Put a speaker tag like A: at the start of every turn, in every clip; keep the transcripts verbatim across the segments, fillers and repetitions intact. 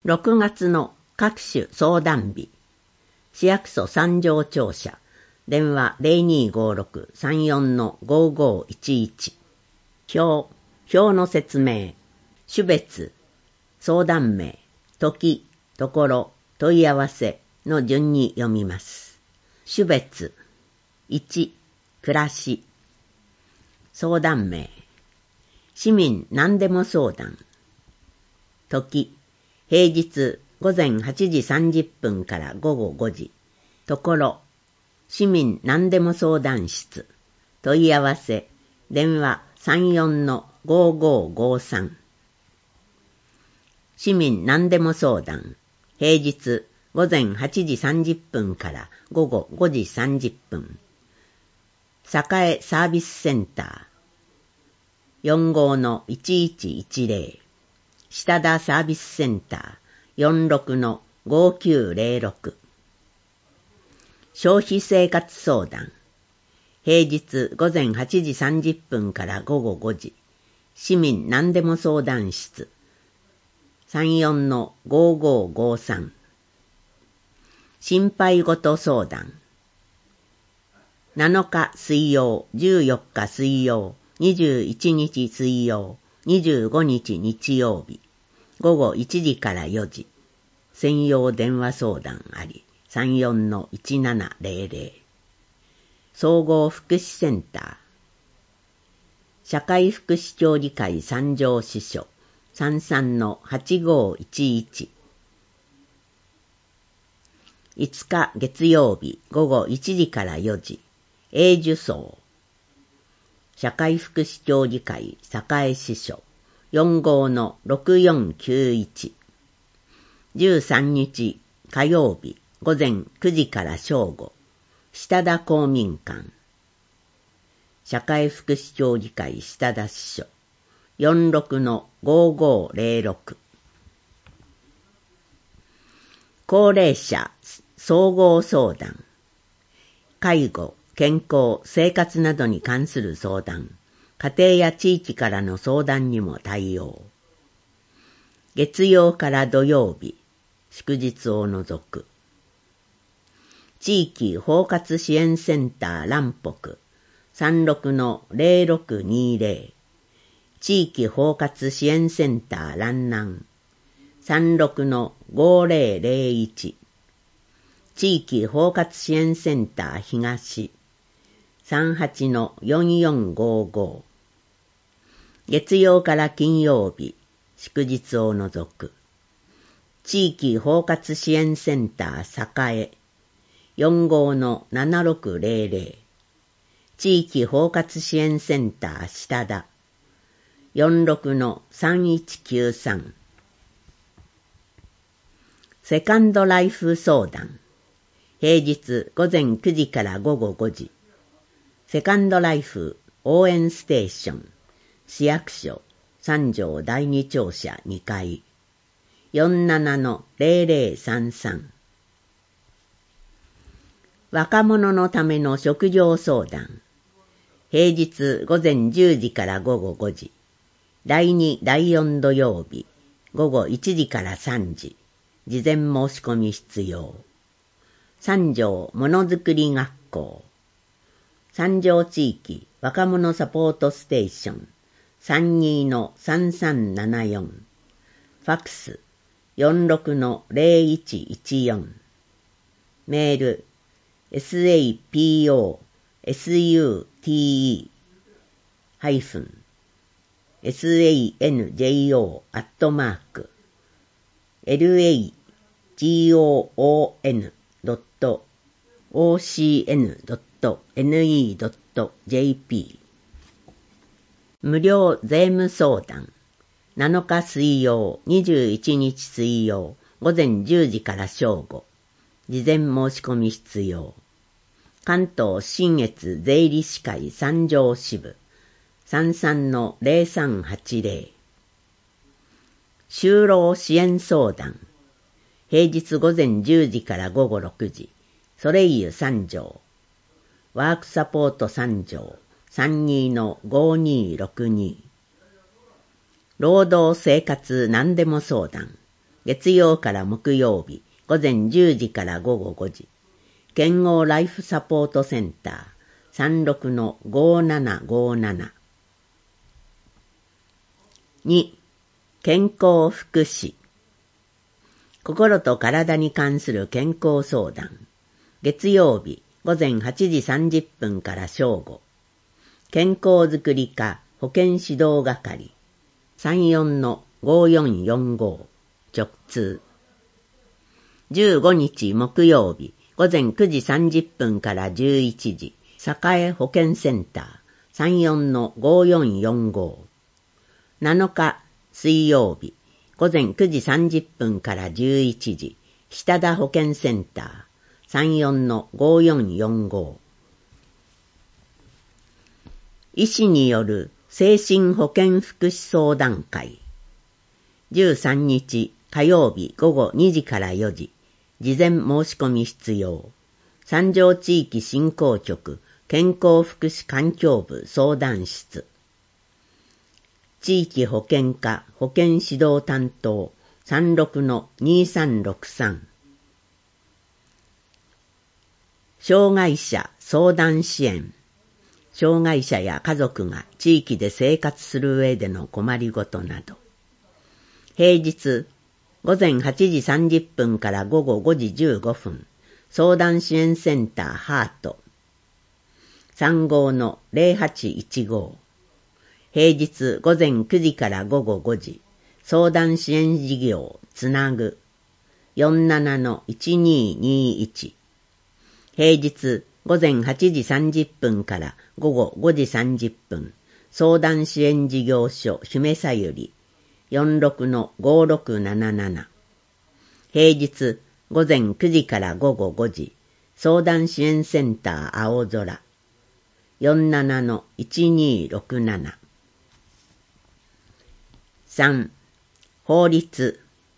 A: ろくがつの各種相談日、市役所三条庁舎、電話 ゼロにーごーろく さんよん ごーごーいちいち。表、表の説明、種別、相談名、時、ところ、問い合わせの順に読みます。種別、いち、暮らし。相談名、市民何でも相談。時、平日午前はちじさんじゅっぷんから午後ごじ。ところ、市民何でも相談室。問い合わせ、電話 さんよんのごーごーごーさん。市民何でも相談。平日午前はちじさんじゅっぷんから午後ごじさんじゅっぷん。栄サービスセンター よんごーのいちいちいちゼロ。下田サービスセンター よんろくのごーきゅうゼロろく。消費生活相談。平日午前はちじさんじゅっぷんから午後ごじ。市民何でも相談室。さんよんのごーごーごーさん。心配事相談。なのか水曜、じゅうよっか水曜、にじゅういちにち水曜、にじゅうごにち日曜日、午後いちじからよじ。専用電話相談あり、さんよんのいちななゼロゼロ。総合福祉センター。社会福祉協議会三条支所、さんさんのはちごーいちいち。いつか月曜日午後いちじからよじ。永寿荘。社会福祉協議会栄支所、よんごーのろくよんきゅういち。じゅうさんにち火曜日午前くじから正午。下田公民館。社会福祉協議会下田支所、よんろくのごーごーゼロろく。高齢者総合相談。介護、健康、生活などに関する相談。家庭や地域からの相談にも対応。月曜から土曜日、祝日を除く。地域包括支援センター蘭北 さんろくのゼロろくにゼロ。地域包括支援センター蘭南 さんろくのごーゼロゼロいち。地域包括支援センター東 さんはちのよんよんごーごー。月曜から金曜日、祝日を除く。地域包括支援センター栄 よんごーのななろくゼロゼロ。地域包括支援センター下田 よんろくのさんいちきゅうさん。セカンドライフ相談。平日午前くじから午後ごじ。セカンドライフ応援ステーション。市役所三条第二庁舎にかい。よんななのゼロゼロさんさん。若者のための職業相談。平日午前じゅうじから午後ごじ。だいに、だいよん土曜日、午後いちじからさんじ。事前申し込み必要。三条ものづくり学校。三条地域若者サポートステーション さんにのさんさんななよん。ファックス よんろくのゼロいちいちよん。メール サポハイフン sanjo アットマーク lagoon ドット ocn ドット ne ドット jp。 無料税務相談。なのか水曜、にじゅういちにち水曜、午前じゅうじから正午。事前申し込み必要。関東信越税理士会三条支部 さんさんのゼロさんはちゼロ。就労支援相談。平日午前じゅうじから午後ろくじ。ソレイユ三条。ワークサポート三条 さんにのごーにーろくに。労働生活何でも相談。 月曜から木曜日、午前じゅうじから午後ごじ。健康ライフサポートセンター さんろくのごななごなな。に、健康福祉。心と体に関する健康相談。月曜日、午前はちじさんじゅっぷんから正午。健康づくり課保健指導係 さんよんのごよんよんご 直通。じゅうごにち木曜日、午前くじさんじゅっぷんからじゅういちじ。栄保健センター さんよんのごよんよんご。なのか水曜日、午前くじさんじゅっぷんからじゅういちじ。下田保健センター さんよんのごよんよんご。医師による精神保健福祉相談会。じゅうさんにち火曜日午後にじからよじ。事前申し込み必要。三条地域振興局健康福祉環境部相談室。地域保健課保健指導担当 さんろくのにさんろくさん。障害者相談支援。障害者や家族が地域で生活する上での困りごとなど。平日、午前はちじさんじゅっぷんから午後ごじじゅうごふん、相談支援センターハート。さんごのぜろはちいちご。平日午前くじから午後ごじ、相談支援事業つなぐ。よんななのいちににいち。平日午前はちじさんじゅっぷんから午後ごじさんじゅっぷん、相談支援事業所姫さゆり よんろくのごろくなななな。平日午前くじから午後ごじ、相談支援センター青空 よんななのいちにろくなな。さん. 法律。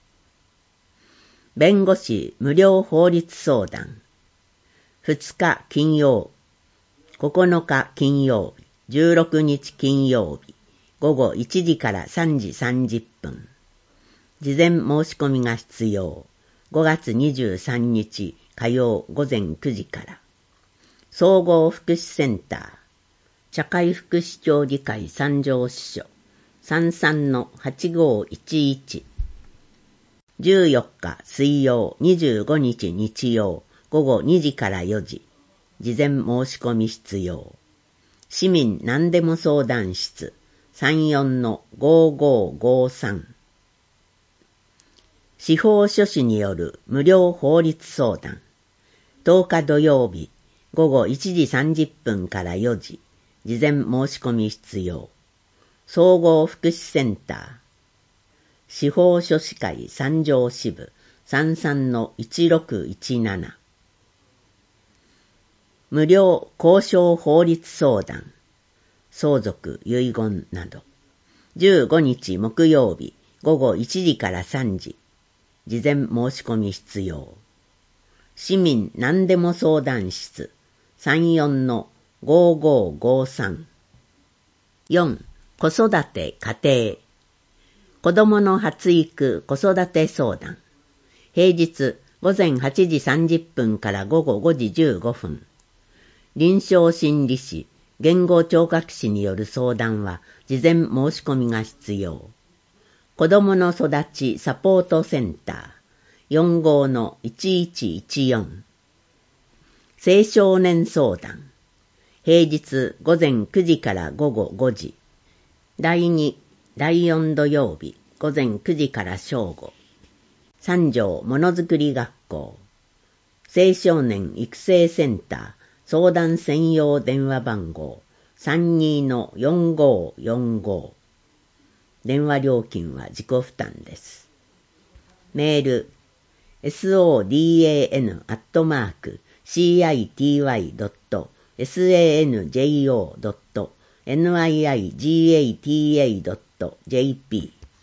A: 弁護士無料法律相談。ふつか金曜、ここのか金曜日、じゅうろくにち金曜日、午後いちじからさんじさんじゅっぷん。事前申し込みが必要。ごがつにじゅうさんにち火曜午前くじから。総合福祉センター、社会福祉協議会三条支所、さんさんのはちごいちいち。じゅうよっか水曜、にじゅうごにち日曜、午後にじからよじ。事前申し込み必要。市民何でも相談室、さんよんのごごごさん。司法書士による無料法律相談。とおか土曜日、午後いちじさんじゅっぷんからよじ。事前申し込み必要。総合福祉センター。司法書士会三条支部 さんさんのいちろくいちなな。無料交渉法律相談。相続遺言など。じゅうごにち木曜日午後いちじからさんじ。事前申し込み必要。市民何でも相談室 さんよんのごごごさん。よん. 子育て家庭。子供の発育子育て相談。平日午前はちじさんじゅっぷんから午後ごじじゅうごふん。臨床心理士、言語聴覚士による相談は事前申し込みが必要。子供の育ちサポートセンター よんごのいちいちいちよん。青少年相談。平日午前くじから午後ごじ。だいに、だいよん土曜日午前くじから正午。三条ものづくり学校。青少年育成センター相談専用電話番号 さんにのよんごよんご。電話料金は自己負担です。メール ソダン アットマーク シーアイティーワイ ドット サンジョー ドット ニガタ ドット ジェーピー。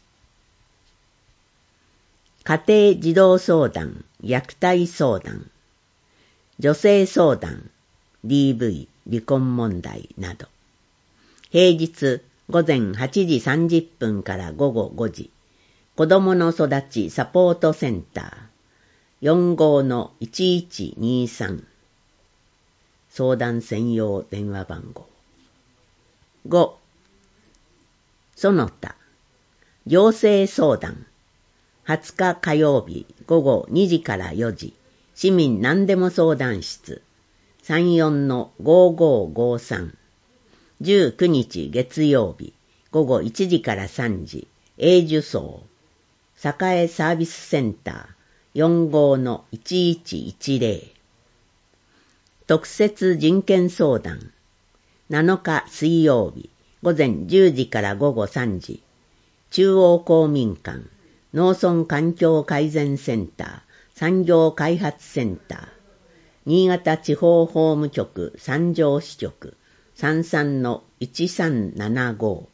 A: 家庭児童相談、虐待相談、女性相談、ディーブイ、離婚問題など。平日午前はちじさんじゅっぷんから午後ごじ。 子どもの育ちサポートセンター よんごーのいちいちにさん 相談専用電話番号。ご. その他行政相談はつか火曜日午後にじからよじ市民何でも相談室 さんよんのごーごーごーさん。じゅうくにち月曜日午後いちじからさんじ永寿荘栄サービスセンター よんごーのいちいちいちぜろ。特設人権相談なのか水曜日午前じゅうじから午後さんじ中央公民館農村環境改善センター産業開発センター新潟地方法務局三条支局 さんさんのいちさんななご。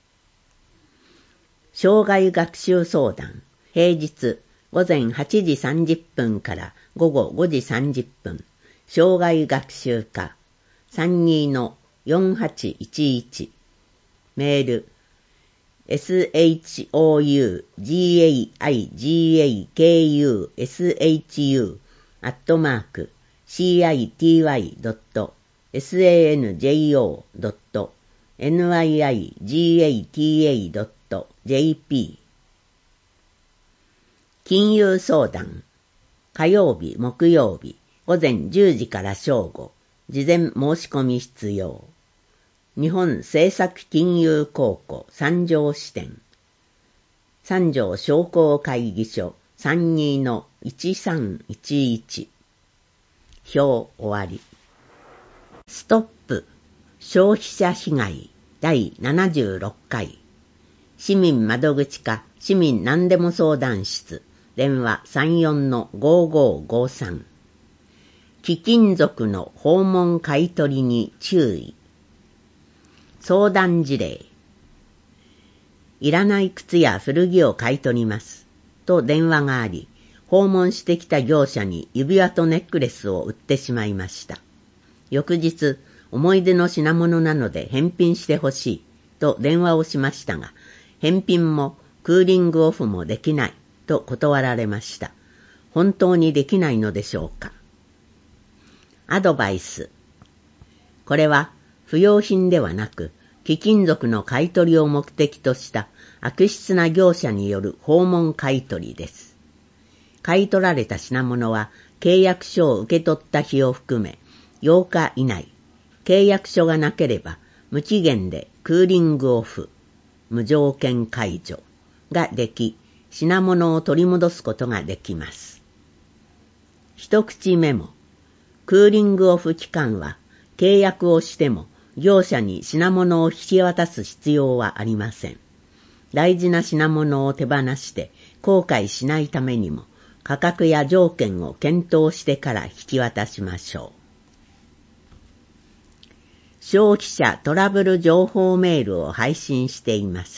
A: 障害学習相談平日午前はちじさんじゅっぷんから午後ごじさんじゅっぷん障害学習課 さんにのよんはちいちいち。メール エスエイチオーユージーエーアイジーエーケーユーエスエイチユー アットマーク シーアイティーワイドットエスエーエヌジェイオードットエヌアイアイジーエーティーエードットジェーピー。金融相談火曜日木曜日午前じゅうじから正午事前申し込み必要。日本政策金融公庫三条支店三条商工会議所 さんにのいちさんいちいち。表終わり。ストップ消費者被害だいななじゅうろっかい市民窓口課市民何でも相談室電話 さんよんのごーごーごーさん。貴金属の訪問買取に注意。相談事例。いらない靴や古着を買い取りますと電話があり、訪問してきた業者に指輪とネックレスを売ってしまいました。翌日、思い出の品物なので返品してほしいと電話をしましたが、返品もクーリングオフもできないと断られました。本当にできないのでしょうか。アドバイス。これは不用品ではなく、貴金属の買い取りを目的とした悪質な業者による訪問買い取りです。買い取られた品物は契約書を受け取った日を含めようか以内、契約書がなければ無期限でクーリングオフ、無条件解除ができ、品物を取り戻すことができます。一口メモ。クーリングオフ期間は契約をしても業者に品物を引き渡す必要はありません。大事な品物を手放して後悔しないためにも価格や条件を検討してから引き渡しましょう。消費者トラブル情報メールを配信しています。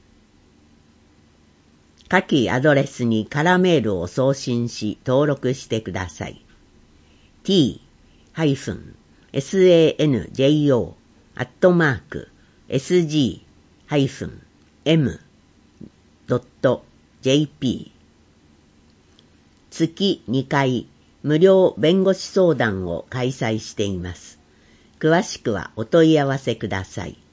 A: 下記アドレスに空メールを送信し登録してください。t-sanjo アットマーク sg-m.jp 月にかい無料弁護士相談を開催しています。詳しくはお問い合わせください。